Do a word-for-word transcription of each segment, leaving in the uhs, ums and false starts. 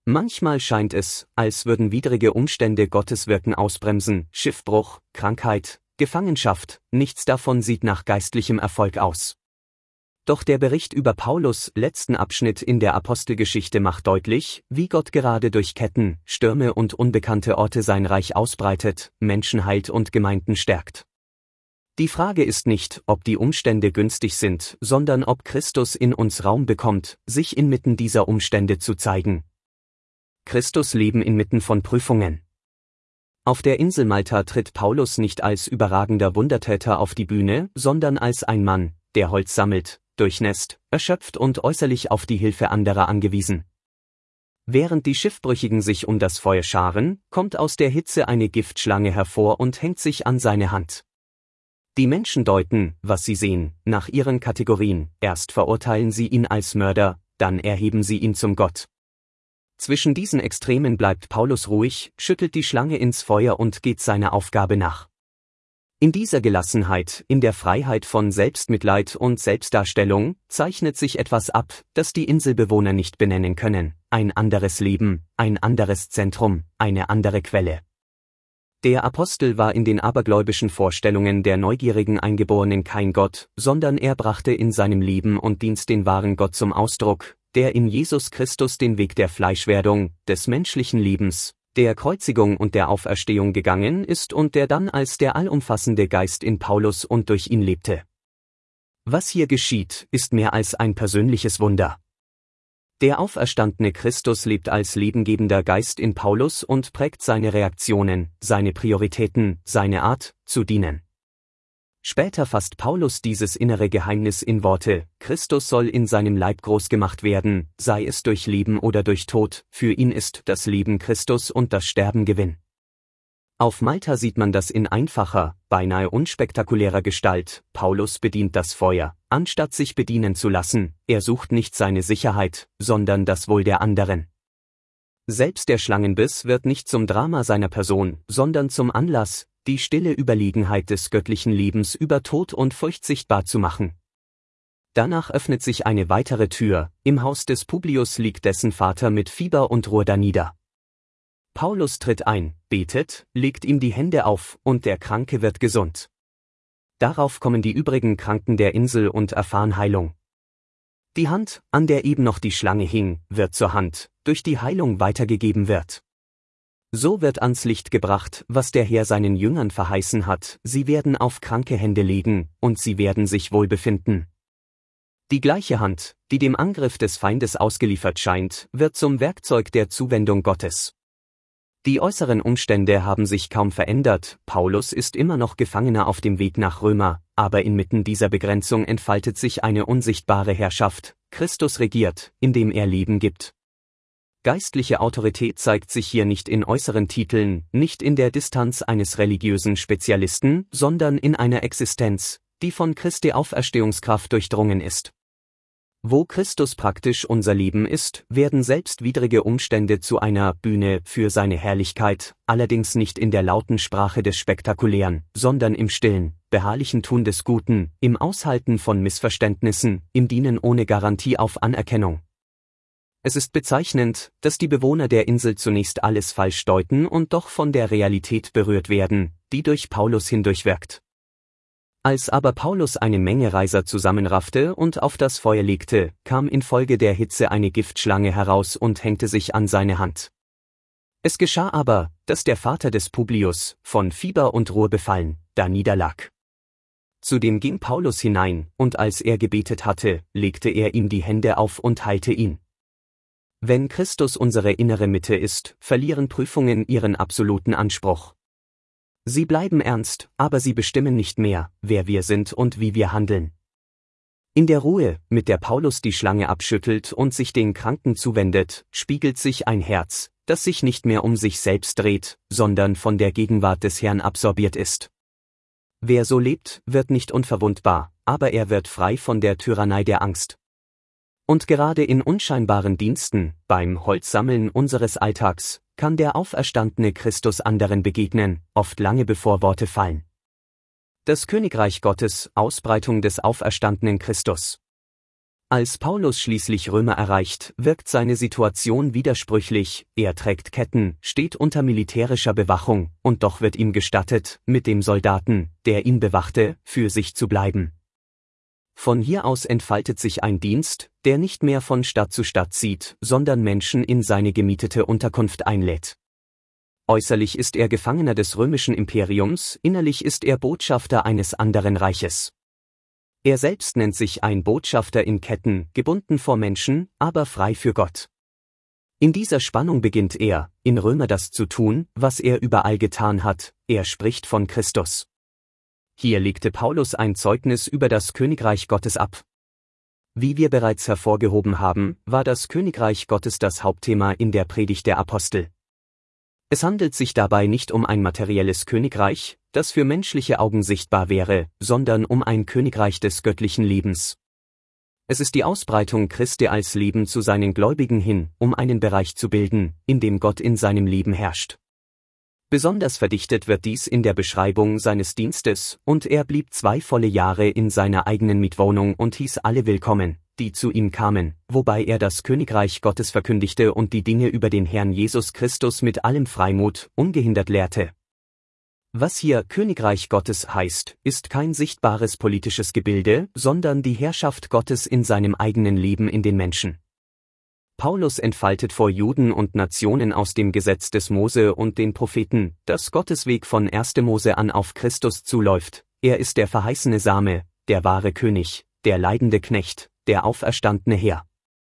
Manchmal scheint es, als würden widrige Umstände Gottes Wirken ausbremsen, Schiffbruch, Krankheit, Gefangenschaft, nichts davon sieht nach geistlichem Erfolg aus. Doch der Bericht über Paulus' letzten Abschnitt in der Apostelgeschichte macht deutlich, wie Gott gerade durch Ketten, Stürme und unbekannte Orte sein Reich ausbreitet, Menschen heilt und Gemeinden stärkt. Die Frage ist nicht, ob die Umstände günstig sind, sondern ob Christus in uns Raum bekommt, sich inmitten dieser Umstände zu zeigen. Christus leben inmitten von Prüfungen. Auf der Insel Malta tritt Paulus nicht als überragender Wundertäter auf die Bühne, sondern als ein Mann, der Holz sammelt, durchnässt, erschöpft und äußerlich auf die Hilfe anderer angewiesen. Während die Schiffbrüchigen sich um das Feuer scharen, kommt aus der Hitze eine Giftschlange hervor und hängt sich an seine Hand. Die Menschen deuten, was sie sehen, nach ihren Kategorien, erst verurteilen sie ihn als Mörder, dann erheben sie ihn zum Gott. Zwischen diesen Extremen bleibt Paulus ruhig, schüttelt die Schlange ins Feuer und geht seiner Aufgabe nach. In dieser Gelassenheit, in der Freiheit von Selbstmitleid und Selbstdarstellung, zeichnet sich etwas ab, das die Inselbewohner nicht benennen können, ein anderes Leben, ein anderes Zentrum, eine andere Quelle. Der Apostel war in den abergläubischen Vorstellungen der neugierigen Eingeborenen kein Gott, sondern er brachte in seinem Leben und Dienst den wahren Gott zum Ausdruck, der in Jesus Christus den Weg der Fleischwerdung, des menschlichen Lebens, der Kreuzigung und der Auferstehung gegangen ist und der dann als der allumfassende Geist in Paulus und durch ihn lebte. Was hier geschieht, ist mehr als ein persönliches Wunder. Der auferstandene Christus lebt als lebengebender Geist in Paulus und prägt seine Reaktionen, seine Prioritäten, seine Art, zu dienen. Später fasst Paulus dieses innere Geheimnis in Worte: Christus soll in seinem Leib groß gemacht werden, sei es durch Leben oder durch Tod, für ihn ist das Leben Christus und das Sterben Gewinn. Auf Malta sieht man das in einfacher, beinahe unspektakulärer Gestalt. Paulus bedient das Feuer, anstatt sich bedienen zu lassen, er sucht nicht seine Sicherheit, sondern das Wohl der anderen. Selbst der Schlangenbiss wird nicht zum Drama seiner Person, sondern zum Anlass, die stille Überlegenheit des göttlichen Lebens über Tod und Furcht sichtbar zu machen. Danach öffnet sich eine weitere Tür, im Haus des Publius liegt dessen Vater mit Fieber und Ruhr danieder. Paulus tritt ein, betet, legt ihm die Hände auf, und der Kranke wird gesund. Darauf kommen die übrigen Kranken der Insel und erfahren Heilung. Die Hand, an der eben noch die Schlange hing, wird zur Hand, durch die Heilung weitergegeben wird. So wird ans Licht gebracht, was der Herr seinen Jüngern verheißen hat: Sie werden auf kranke Hände legen, und sie werden sich wohl befinden. Die gleiche Hand, die dem Angriff des Feindes ausgeliefert scheint, wird zum Werkzeug der Zuwendung Gottes. Die äußeren Umstände haben sich kaum verändert, Paulus ist immer noch Gefangener auf dem Weg nach Römer, aber inmitten dieser Begrenzung entfaltet sich eine unsichtbare Herrschaft: Christus regiert, indem er Leben gibt. Geistliche Autorität zeigt sich hier nicht in äußeren Titeln, nicht in der Distanz eines religiösen Spezialisten, sondern in einer Existenz, die von Christi Auferstehungskraft durchdrungen ist. Wo Christus praktisch unser Leben ist, werden selbst widrige Umstände zu einer Bühne für seine Herrlichkeit, allerdings nicht in der lauten Sprache des Spektakulären, sondern im stillen, beharrlichen Tun des Guten, im Aushalten von Missverständnissen, im Dienen ohne Garantie auf Anerkennung. Es ist bezeichnend, dass die Bewohner der Insel zunächst alles falsch deuten und doch von der Realität berührt werden, die durch Paulus hindurchwirkt. Als aber Paulus eine Menge Reiser zusammenraffte und auf das Feuer legte, kam infolge der Hitze eine Giftschlange heraus und hängte sich an seine Hand. Es geschah aber, dass der Vater des Publius, von Fieber und Ruhr befallen, da niederlag. Zudem ging Paulus hinein, und als er gebetet hatte, legte er ihm die Hände auf und heilte ihn. Wenn Christus unsere innere Mitte ist, verlieren Prüfungen ihren absoluten Anspruch. Sie bleiben ernst, aber sie bestimmen nicht mehr, wer wir sind und wie wir handeln. In der Ruhe, mit der Paulus die Schlange abschüttelt und sich den Kranken zuwendet, spiegelt sich ein Herz, das sich nicht mehr um sich selbst dreht, sondern von der Gegenwart des Herrn absorbiert ist. Wer so lebt, wird nicht unverwundbar, aber er wird frei von der Tyrannei der Angst. Und gerade in unscheinbaren Diensten, beim Holzsammeln unseres Alltags, kann der auferstandene Christus anderen begegnen, oft lange bevor Worte fallen. Das Königreich Gottes, Ausbreitung des auferstandenen Christus. Als Paulus schließlich Römer erreicht, wirkt seine Situation widersprüchlich, er trägt Ketten, steht unter militärischer Bewachung, und doch wird ihm gestattet, mit dem Soldaten, der ihn bewachte, für sich zu bleiben. Von hier aus entfaltet sich ein Dienst, der nicht mehr von Stadt zu Stadt zieht, sondern Menschen in seine gemietete Unterkunft einlädt. Äußerlich ist er Gefangener des römischen Imperiums, innerlich ist er Botschafter eines anderen Reiches. Er selbst nennt sich ein Botschafter in Ketten, gebunden vor Menschen, aber frei für Gott. In dieser Spannung beginnt er, in Römer das zu tun, was er überall getan hat, er spricht von Christus. Hier legte Paulus ein Zeugnis über das Königreich Gottes ab. Wie wir bereits hervorgehoben haben, war das Königreich Gottes das Hauptthema in der Predigt der Apostel. Es handelt sich dabei nicht um ein materielles Königreich, das für menschliche Augen sichtbar wäre, sondern um ein Königreich des göttlichen Lebens. Es ist die Ausbreitung Christi als Leben zu seinen Gläubigen hin, um einen Bereich zu bilden, in dem Gott in seinem Leben herrscht. Besonders verdichtet wird dies in der Beschreibung seines Dienstes, und er blieb zwei volle Jahre in seiner eigenen Mietwohnung und hieß alle willkommen, die zu ihm kamen, wobei er das Königreich Gottes verkündigte und die Dinge über den Herrn Jesus Christus mit allem Freimut, ungehindert lehrte. Was hier Königreich Gottes heißt, ist kein sichtbares politisches Gebilde, sondern die Herrschaft Gottes in seinem eigenen Leben in den Menschen. Paulus entfaltet vor Juden und Nationen aus dem Gesetz des Mose und den Propheten, dass Gottes Weg von erster Mose an auf Christus zuläuft. Er ist der verheißene Same, der wahre König, der leidende Knecht, der auferstandene Herr.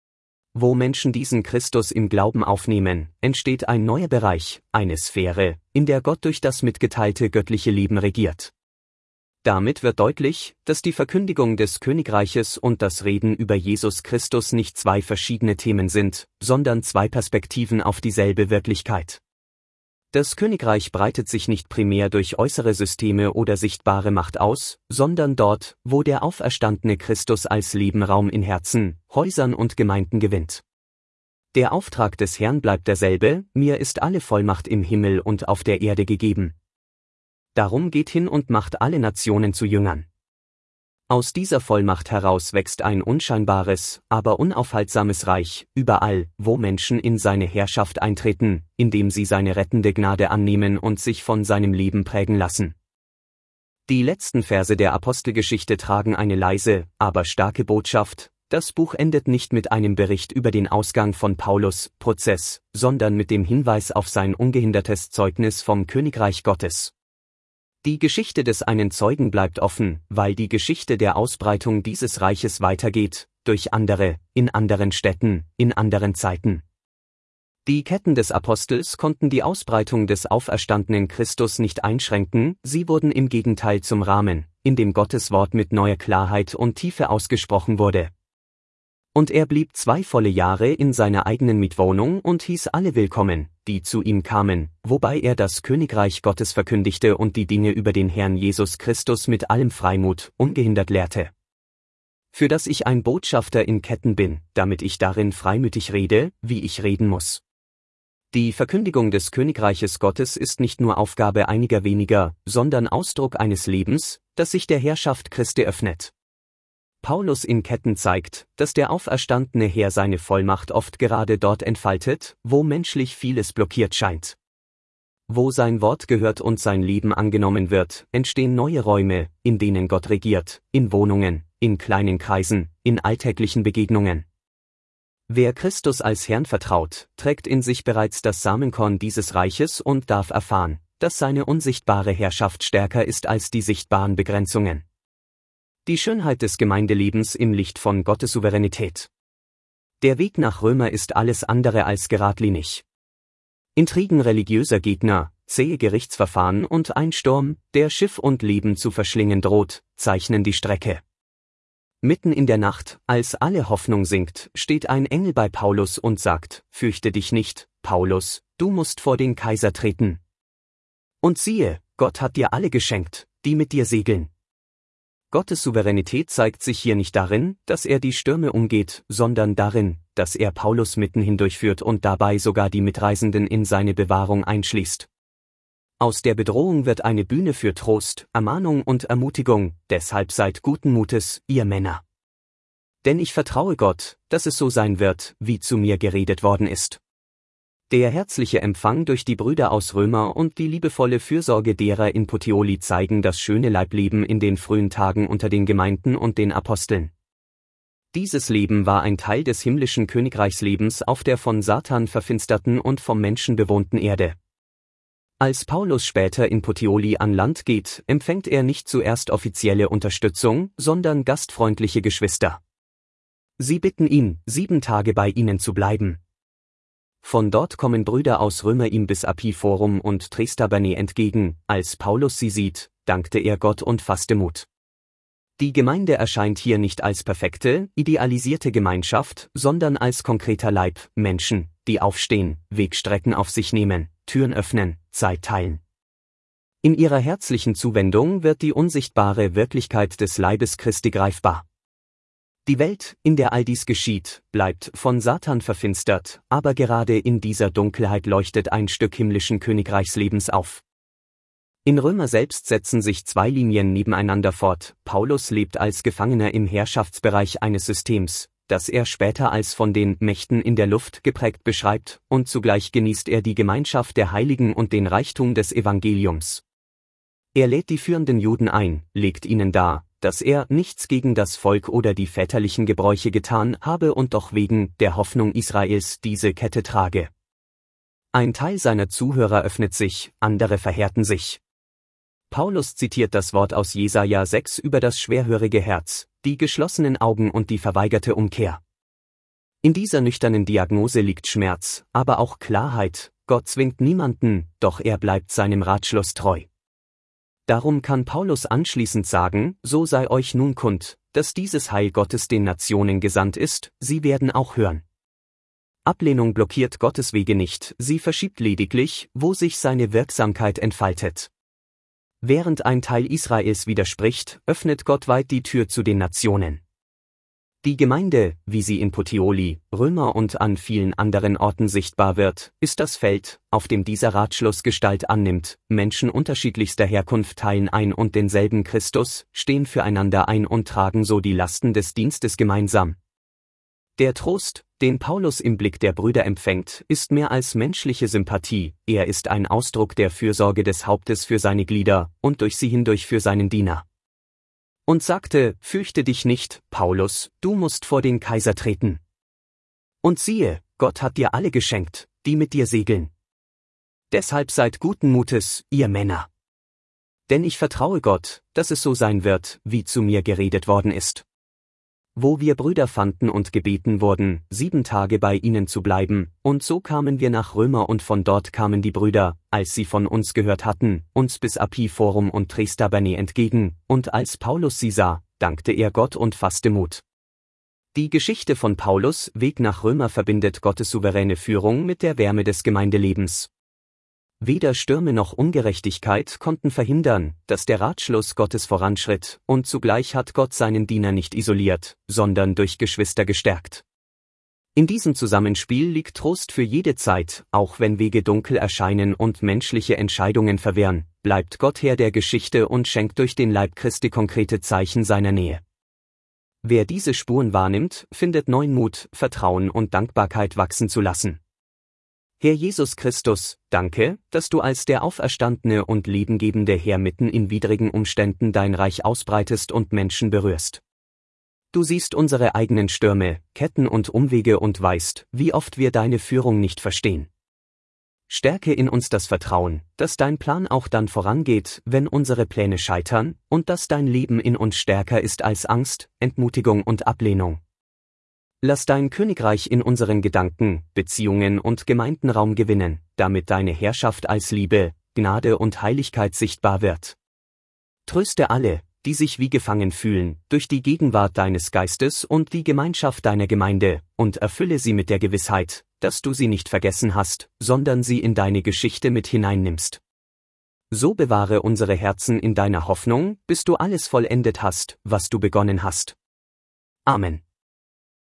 Wo Menschen diesen Christus im Glauben aufnehmen, entsteht ein neuer Bereich, eine Sphäre, in der Gott durch das mitgeteilte göttliche Leben regiert. Damit wird deutlich, dass die Verkündigung des Königreiches und das Reden über Jesus Christus nicht zwei verschiedene Themen sind, sondern zwei Perspektiven auf dieselbe Wirklichkeit. Das Königreich breitet sich nicht primär durch äußere Systeme oder sichtbare Macht aus, sondern dort, wo der auferstandene Christus als Leben Raum in Herzen, Häusern und Gemeinden gewinnt. Der Auftrag des Herrn bleibt derselbe: Mir ist alle Vollmacht im Himmel und auf der Erde gegeben. Darum geht hin und macht alle Nationen zu Jüngern. Aus dieser Vollmacht heraus wächst ein unscheinbares, aber unaufhaltsames Reich, überall, wo Menschen in seine Herrschaft eintreten, indem sie seine rettende Gnade annehmen und sich von seinem Leben prägen lassen. Die letzten Verse der Apostelgeschichte tragen eine leise, aber starke Botschaft: Das Buch endet nicht mit einem Bericht über den Ausgang von Paulus' Prozess, sondern mit dem Hinweis auf sein ungehindertes Zeugnis vom Königreich Gottes. Die Geschichte des einen Zeugen bleibt offen, weil die Geschichte der Ausbreitung dieses Reiches weitergeht, durch andere, in anderen Städten, in anderen Zeiten. Die Ketten des Apostels konnten die Ausbreitung des auferstandenen Christus nicht einschränken, sie wurden im Gegenteil zum Rahmen, in dem Gottes Wort mit neuer Klarheit und Tiefe ausgesprochen wurde. Und er blieb zwei volle Jahre in seiner eigenen Mietwohnung und hieß alle willkommen, die zu ihm kamen, wobei er das Königreich Gottes verkündigte und die Dinge über den Herrn Jesus Christus mit allem Freimut, ungehindert lehrte. Für das ich ein Botschafter in Ketten bin, damit ich darin freimütig rede, wie ich reden muss. Die Verkündigung des Königreiches Gottes ist nicht nur Aufgabe einiger weniger, sondern Ausdruck eines Lebens, das sich der Herrschaft Christi öffnet. Paulus in Ketten zeigt, dass der auferstandene Herr seine Vollmacht oft gerade dort entfaltet, wo menschlich vieles blockiert scheint. Wo sein Wort gehört und sein Leben angenommen wird, entstehen neue Räume, in denen Gott regiert, in Wohnungen, in kleinen Kreisen, in alltäglichen Begegnungen. Wer Christus als Herrn vertraut, trägt in sich bereits das Samenkorn dieses Reiches und darf erfahren, dass seine unsichtbare Herrschaft stärker ist als die sichtbaren Begrenzungen. Die Schönheit des Gemeindelebens im Licht von Gottes Souveränität. Der Weg nach Römer ist alles andere als geradlinig. Intrigen religiöser Gegner, zähe Gerichtsverfahren und ein Sturm, der Schiff und Leben zu verschlingen droht, zeichnen die Strecke. Mitten in der Nacht, als alle Hoffnung sinkt, steht ein Engel bei Paulus und sagt: Fürchte dich nicht, Paulus, du musst vor den Kaiser treten. Und siehe, Gott hat dir alle geschenkt, die mit dir segeln. Gottes Souveränität zeigt sich hier nicht darin, dass er die Stürme umgeht, sondern darin, dass er Paulus mitten hindurchführt und dabei sogar die Mitreisenden in seine Bewahrung einschließt. Aus der Bedrohung wird eine Bühne für Trost, Ermahnung und Ermutigung, deshalb seid guten Mutes, ihr Männer. Denn ich vertraue Gott, dass es so sein wird, wie zu mir geredet worden ist. Der herzliche Empfang durch die Brüder aus Römer und die liebevolle Fürsorge derer in Puteoli zeigen das schöne Leibleben in den frühen Tagen unter den Gemeinden und den Aposteln. Dieses Leben war ein Teil des himmlischen Königreichslebens auf der von Satan verfinsterten und vom Menschen bewohnten Erde. Als Paulus später in Puteoli an Land geht, empfängt er nicht zuerst offizielle Unterstützung, sondern gastfreundliche Geschwister. Sie bitten ihn, sieben Tage bei ihnen zu bleiben. Von dort kommen Brüder aus Römer ihm bis Apiforum und Trestaberne entgegen. Als Paulus sie sieht, dankte er Gott und fasste Mut. Die Gemeinde erscheint hier nicht als perfekte, idealisierte Gemeinschaft, sondern als konkreter Leib, Menschen, die aufstehen, Wegstrecken auf sich nehmen, Türen öffnen, Zeit teilen. In ihrer herzlichen Zuwendung wird die unsichtbare Wirklichkeit des Leibes Christi greifbar. Die Welt, in der all dies geschieht, bleibt von Satan verfinstert, aber gerade in dieser Dunkelheit leuchtet ein Stück himmlischen Königreichslebens auf. In Römer selbst setzen sich zwei Linien nebeneinander fort. Paulus lebt als Gefangener im Herrschaftsbereich eines Systems, das er später als von den Mächten in der Luft geprägt beschreibt, und zugleich genießt er die Gemeinschaft der Heiligen und den Reichtum des Evangeliums. Er lädt die führenden Juden ein, legt ihnen dar, dass er nichts gegen das Volk oder die väterlichen Gebräuche getan habe und doch wegen der Hoffnung Israels diese Kette trage. Ein Teil seiner Zuhörer öffnet sich, andere verhärten sich. Paulus zitiert das Wort aus Jesaja sechs über das schwerhörige Herz, die geschlossenen Augen und die verweigerte Umkehr. In dieser nüchternen Diagnose liegt Schmerz, aber auch Klarheit. Gott zwingt niemanden, doch er bleibt seinem Ratschluss treu. Darum kann Paulus anschließend sagen, so sei euch nun kund, dass dieses Heil Gottes den Nationen gesandt ist, sie werden auch hören. Ablehnung blockiert Gottes Wege nicht, sie verschiebt lediglich, wo sich seine Wirksamkeit entfaltet. Während ein Teil Israels widerspricht, öffnet Gott weit die Tür zu den Nationen. Die Gemeinde, wie sie in Puteoli, Römer und an vielen anderen Orten sichtbar wird, ist das Feld, auf dem dieser Ratschluss Gestalt annimmt. Menschen unterschiedlichster Herkunft teilen ein und denselben Christus, stehen füreinander ein und tragen so die Lasten des Dienstes gemeinsam. Der Trost, den Paulus im Blick der Brüder empfängt, ist mehr als menschliche Sympathie, er ist ein Ausdruck der Fürsorge des Hauptes für seine Glieder und durch sie hindurch für seinen Diener. Und sagte, fürchte dich nicht, Paulus, du musst vor den Kaiser treten. Und siehe, Gott hat dir alle geschenkt, die mit dir segeln. Deshalb seid guten Mutes, ihr Männer. Denn ich vertraue Gott, dass es so sein wird, wie zu mir geredet worden ist. Wo wir Brüder fanden und gebeten wurden, sieben Tage bei ihnen zu bleiben, und so kamen wir nach Römer und von dort kamen die Brüder, als sie von uns gehört hatten, uns bis Apiforum und Trestaberne entgegen, und als Paulus sie sah, dankte er Gott und fasste Mut. Die Geschichte von Paulus' Weg nach Römer verbindet Gottes souveräne Führung mit der Wärme des Gemeindelebens. Weder Stürme noch Ungerechtigkeit konnten verhindern, dass der Ratschluss Gottes voranschritt, und zugleich hat Gott seinen Diener nicht isoliert, sondern durch Geschwister gestärkt. In diesem Zusammenspiel liegt Trost für jede Zeit, auch wenn Wege dunkel erscheinen und menschliche Entscheidungen verwehren, bleibt Gott Herr der Geschichte und schenkt durch den Leib Christi konkrete Zeichen seiner Nähe. Wer diese Spuren wahrnimmt, findet neuen Mut, Vertrauen und Dankbarkeit wachsen zu lassen. Herr Jesus Christus, danke, dass du als der auferstandene und lebengebende Herr mitten in widrigen Umständen dein Reich ausbreitest und Menschen berührst. Du siehst unsere eigenen Stürme, Ketten und Umwege und weißt, wie oft wir deine Führung nicht verstehen. Stärke in uns das Vertrauen, dass dein Plan auch dann vorangeht, wenn unsere Pläne scheitern, und dass dein Leben in uns stärker ist als Angst, Entmutigung und Ablehnung. Lass dein Königreich in unseren Gedanken, Beziehungen und Gemeinden Raum gewinnen, damit deine Herrschaft als Liebe, Gnade und Heiligkeit sichtbar wird. Tröste alle, die sich wie gefangen fühlen, durch die Gegenwart deines Geistes und die Gemeinschaft deiner Gemeinde, und erfülle sie mit der Gewissheit, dass du sie nicht vergessen hast, sondern sie in deine Geschichte mit hineinnimmst. So bewahre unsere Herzen in deiner Hoffnung, bis du alles vollendet hast, was du begonnen hast. Amen.